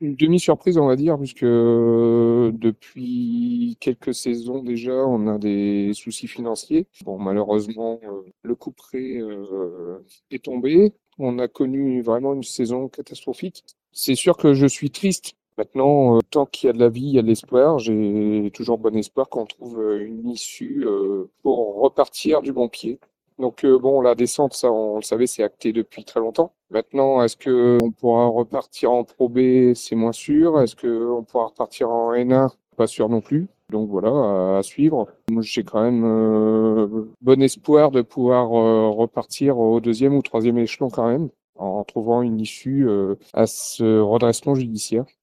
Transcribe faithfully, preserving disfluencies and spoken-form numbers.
Une demi-surprise, on va dire, puisque euh, depuis quelques saisons déjà, on a des soucis financiers. Bon, malheureusement, euh, le couperet euh, est tombé. On a connu vraiment une saison catastrophique. C'est sûr que je suis triste. Maintenant, euh, tant qu'il y a de la vie, il y a de l'espoir. J'ai toujours bon espoir qu'on trouve euh, une issue euh, pour repartir du bon pied. Donc euh, bon, la descente, ça, on le savait, c'est acté depuis très longtemps. Maintenant, est-ce que on pourra repartir en Pro B? C'est moins sûr. Est-ce que on pourra repartir en N un? Pas sûr non plus. Donc voilà, à, à suivre. Moi, j'ai quand même euh, bon espoir de pouvoir euh, repartir au deuxième ou troisième échelon quand même, en trouvant une issue euh, à ce redressement judiciaire.